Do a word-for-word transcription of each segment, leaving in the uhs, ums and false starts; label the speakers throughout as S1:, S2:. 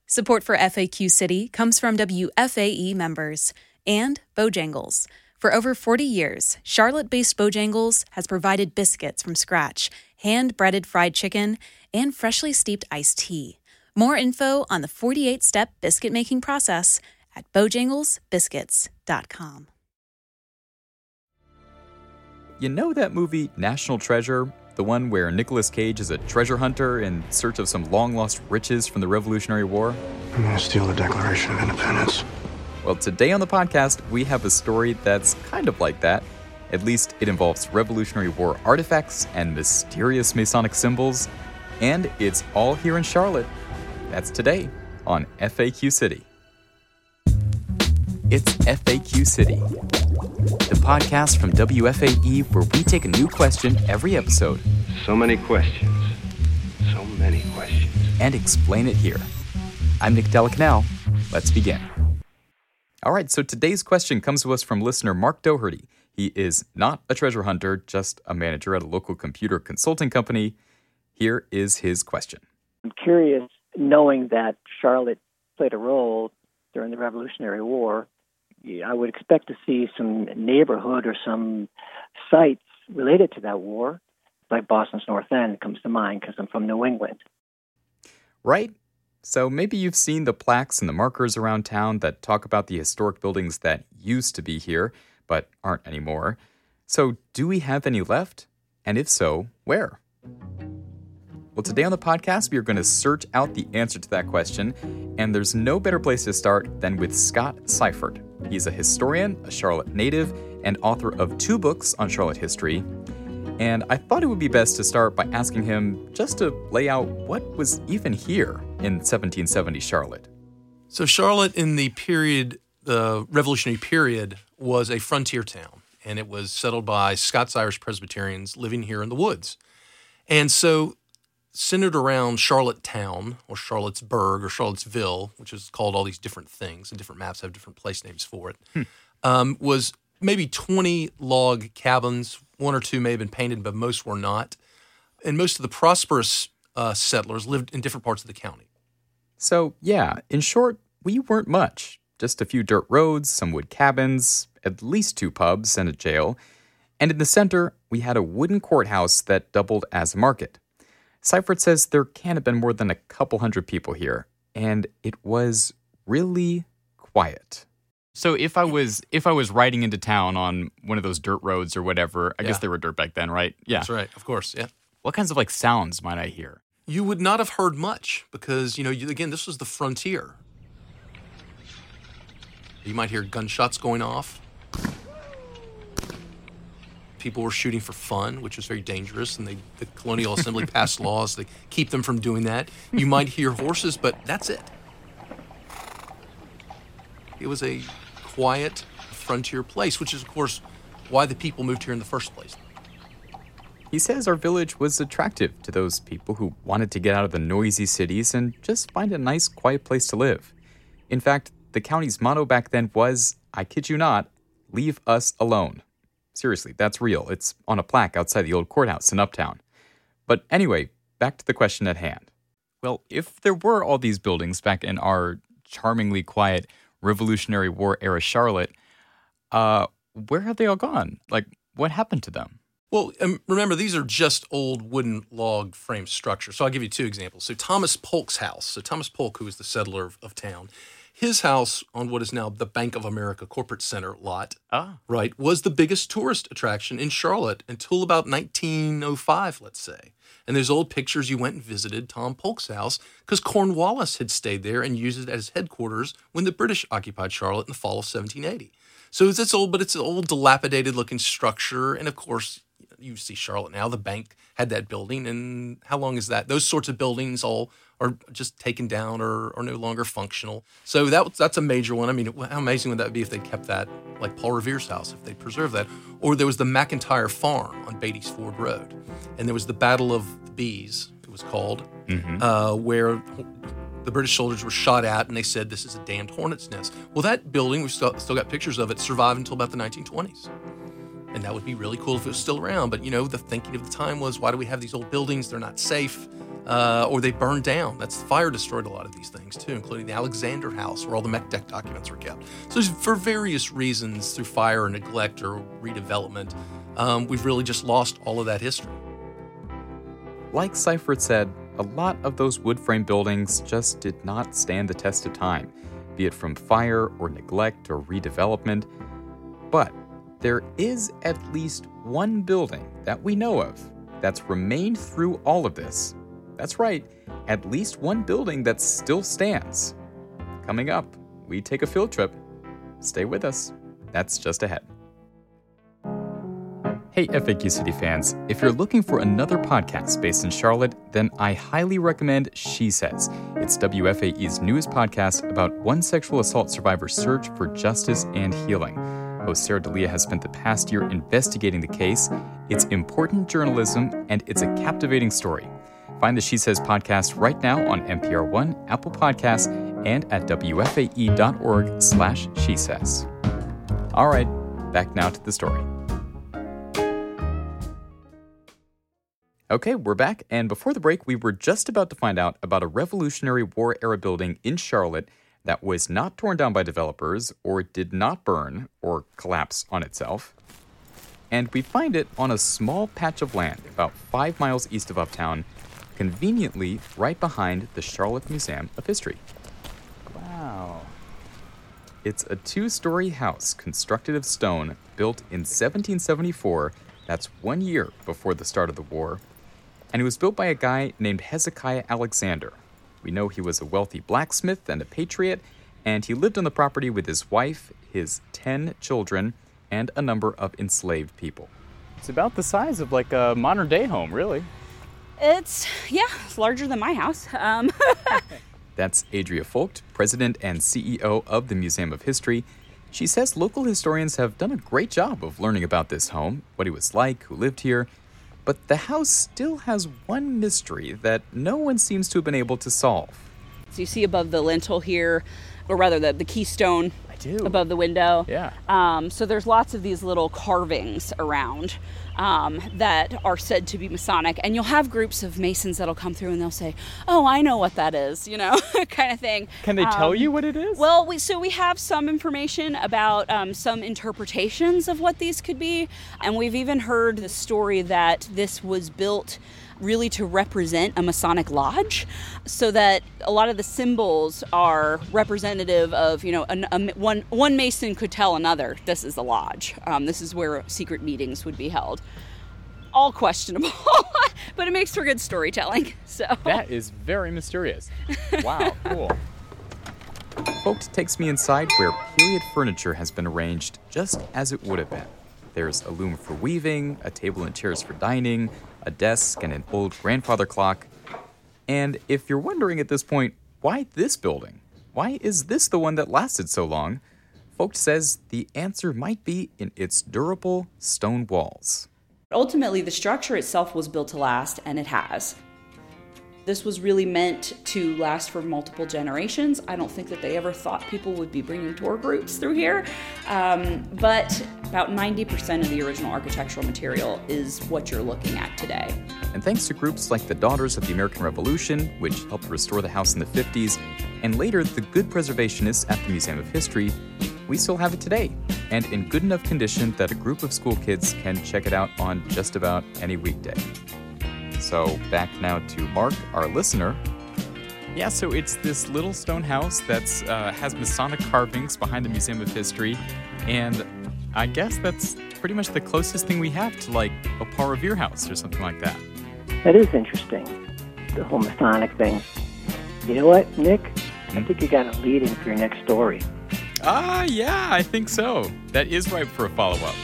S1: Support for F A Q City comes from W F A E members and Bojangles. For over forty years, Charlotte-based Bojangles has provided biscuits from scratch, hand-breaded fried chicken, and freshly steeped iced tea. More info on the forty-eight step biscuit-making process at bojangles biscuits dot com.
S2: You know that movie National Treasure? The one where Nicolas Cage is a treasure hunter in search of some long-lost riches from the Revolutionary War?
S3: I'm gonna steal the Declaration of Independence.
S2: Well, today on the podcast, we have a story that's kind of like that. At least it involves Revolutionary War artifacts and mysterious Masonic symbols. And it's all here in Charlotte. That's today on F A Q City. It's F A Q City, the podcast from W F A E where we take a new question every episode.
S3: So many questions. So many questions.
S2: And explain it here. I'm Nick Delacanal. Let's begin. All right, so today's question comes to us from listener Mark Doherty. He is not a treasure hunter, just a manager at a local computer consulting company. Here is his question.
S4: I'm curious, knowing that Charlotte played a role during the Revolutionary War, I would expect to see some neighborhood or some sites related to that war, like Boston's North End comes to mind because I'm from New England.
S2: Right? So maybe you've seen the plaques and the markers around town that talk about the historic buildings that used to be here, but aren't anymore. So do we have any left? And if so, where? Well, today on the podcast, we are going to search out the answer to that question, and there's no better place to start than with Scott Seifert. He's a historian, a Charlotte native, and author of two books on Charlotte history. And I thought it would be best to start by asking him just to lay out what was even here in seventeen seventy Charlotte.
S5: So Charlotte in the period, the Revolutionary period, was a frontier town, and it was settled by Scots-Irish Presbyterians living here in the woods. And so centered around Charlotte Town, or Charlottesburg, or Charlottesville, which is called all these different things, and different maps have different place names for it, hmm. um, was maybe twenty log cabins. One or two may have been painted, but most were not. And most of the prosperous uh, settlers lived in different parts of the county.
S2: So, yeah, in short, we weren't much. Just a few dirt roads, some wood cabins, at least two pubs, and a jail. And in the center, we had a wooden courthouse that doubled as a market. Seifert says there can't have been more than a couple hundred people here, and it was really quiet. So if I was if I was riding into town on one of those dirt roads or whatever, I yeah. guess they were dirt back then, right?
S5: Yeah. That's right, of course, yeah.
S2: What kinds of like sounds might I hear?
S5: You would not have heard much because, you know, you, again, this was the frontier. You might hear gunshots going off. People were shooting for fun, which was very dangerous, and they, the Colonial Assembly passed laws to keep them from doing that. You might hear horses, but that's it. It was a quiet frontier place, which is, of course, why the people moved here in the first place.
S2: He says our village was attractive to those people who wanted to get out of the noisy cities and just find a nice, quiet place to live. In fact, the county's motto back then was, I kid you not, leave us alone. Seriously, that's real. It's on a plaque outside the old courthouse in Uptown. But anyway, back to the question at hand. Well, if there were all these buildings back in our charmingly quiet Revolutionary War era Charlotte, uh, where have they all gone? Like, what happened to them?
S5: Well, um, remember, these are just old wooden log frame structures. So I'll give you two examples. So Thomas Polk's house. So Thomas Polk, who was the settler of, of town, his house on what is now the Bank of America Corporate Center lot, ah. right, was the biggest tourist attraction in Charlotte until about nineteen oh five, let's say. And there's old pictures you went and visited Tom Polk's house because Cornwallis had stayed there and used it as headquarters when the British occupied Charlotte in the fall of seventeen eighty. So it's this old, but it's an old dilapidated looking structure. And of course, you see Charlotte now, the bank had that building. And how long is that? Those sorts of buildings all are just taken down or are no longer functional. So that that's a major one. I mean, how amazing would that be if they kept that, like Paul Revere's house, if they preserved that? Or there was the McIntyre Farm on Beatty's Ford Road. And there was the Battle of the Bees, it was called, mm-hmm. uh, where the British soldiers were shot at, and they said, this is a damned hornet's nest. Well, that building, we've still, still got pictures of it, survived until about the nineteen twenties. And that would be really cool if it was still around. But, you know, the thinking of the time was, why do we have these old buildings? They're not safe. uh, or they burned down. That's fire destroyed a lot of these things too, including the Alexander House, where all the Mekdek documents were kept. So for various reasons, through fire or neglect or redevelopment, um, we've really just lost all of that history.
S2: Like Seifert said, a lot of those wood frame buildings just did not stand the test of time, be it from fire or neglect or redevelopment. But there is at least one building that we know of that's remained through all of this. That's right, at least one building that still stands. Coming up, we take a field trip. Stay with us. That's just ahead. Hey, F A Q City fans, if you're looking for another podcast based in Charlotte, then I highly recommend She Says. It's W F A E's newest podcast about one sexual assault survivor's search for justice and healing. Host Sarah D'Elia has spent the past year investigating the case. It's important journalism, and it's a captivating story. Find the She Says podcast right now on N P R One, Apple Podcasts, and at W F A E dot org slash She Says. All right, back now to the story. Okay, we're back, and before the break, we were just about to find out about a Revolutionary War-era building in Charlotte that was not torn down by developers, or did not burn, or collapse on itself. And we find it on a small patch of land about five miles east of Uptown, conveniently right behind the Charlotte Museum of History. Wow. It's a two-story house constructed of stone, built in seventeen seventy-four, that's one year before the start of the war, and it was built by a guy named Hezekiah Alexander. We know he was a wealthy blacksmith and a patriot, and he lived on the property with his wife, his ten children, and a number of enslaved people. It's about the size of like a modern-day home, really.
S6: It's, yeah, it's larger than my house. Um.
S2: That's Adria Vogt, president and C E O of the Museum of History. She says local historians have done a great job of learning about this home, what it was like, who lived here, but the house still has one mystery that no one seems to have been able to solve.
S6: So you see above the lintel here, or rather the, the keystone
S2: I do.
S6: above the window.
S2: Yeah.
S6: Um, so there's lots of these little carvings around um, that are said to be Masonic. And you'll have groups of Masons that'll come through and they'll say, oh, I know what that is, you know, kind of thing.
S2: Can they tell
S6: um,
S2: you what it is?
S6: Well, we, so we have some information about um, some interpretations of what these could be. And we've even heard the story that this was built really to represent a Masonic lodge, so that a lot of the symbols are representative of, you know, an, a, one one Mason could tell another, this is a lodge. Um, this is where secret meetings would be held. All questionable, but it makes for good storytelling. So
S2: that is very mysterious. Wow, cool. Vogt takes me inside where period furniture has been arranged just as it would have been. There's a loom for weaving, a table and chairs for dining, a desk, and an old grandfather clock. And if you're wondering at this point, why this building? Why is this the one that lasted so long? Vogt says the answer might be in its durable stone walls.
S6: Ultimately, the structure itself was built to last, and it has. This was really meant to last for multiple generations. I don't think that they ever thought people would be bringing tour groups through here. Um, but about ninety percent of the original architectural material is what you're looking at today.
S2: And thanks to groups like the Daughters of the American Revolution, which helped restore the house in the fifties, and later the Good Preservationists at the Museum of History, we still have it today, and in good enough condition that a group of school kids can check it out on just about any weekday. So back now to Mark, our listener. Yeah, so it's this little stone house that uh, has Masonic carvings behind the Museum of History, and I guess that's pretty much the closest thing we have to like a Paul Revere house or something like that.
S4: That is interesting, the whole Masonic thing. You know what, Nick? I think you got a lead in for your next story.
S2: Ah, yeah, I think so. That is ripe for a follow-up.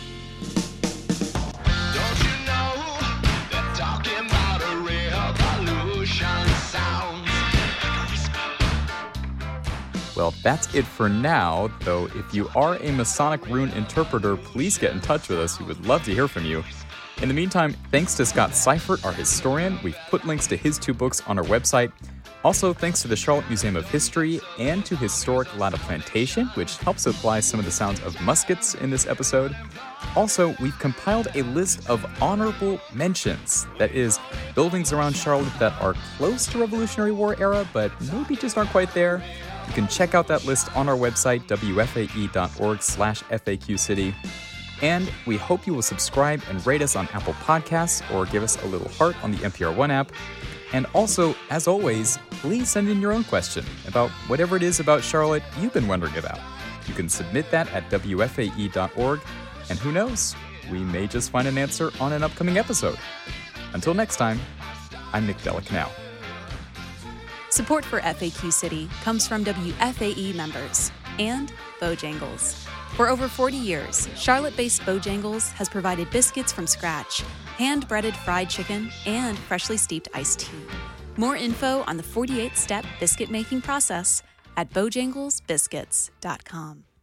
S2: Well, that's it for now, though if you are a Masonic rune interpreter, please get in touch with us. We would love to hear from you. In the meantime, thanks to Scott Seifert, our historian. We've put links to his two books on our website. Also, thanks to the Charlotte Museum of History and to Historic Latta Plantation, which helps apply some of the sounds of muskets in this episode. Also, we've compiled a list of honorable mentions. That is, buildings around Charlotte that are close to Revolutionary War era, but maybe just aren't quite there, you can check out that list on our website, W F A E dot org slash F A Q City. And we hope you will subscribe and rate us on Apple Podcasts or give us a little heart on the N P R One app. And also, as always, please send in your own question about whatever it is about Charlotte you've been wondering about. You can submit that at W F A E dot org, and who knows, we may just find an answer on an upcoming episode. Until next time, I'm Nick Delacanal.
S1: Support for F A Q City comes from W F A E members and Bojangles. For over forty years, Charlotte-based Bojangles has provided biscuits from scratch, hand-breaded fried chicken, and freshly steeped iced tea. More info on the forty-eight step biscuit-making process at bojangles biscuits dot com.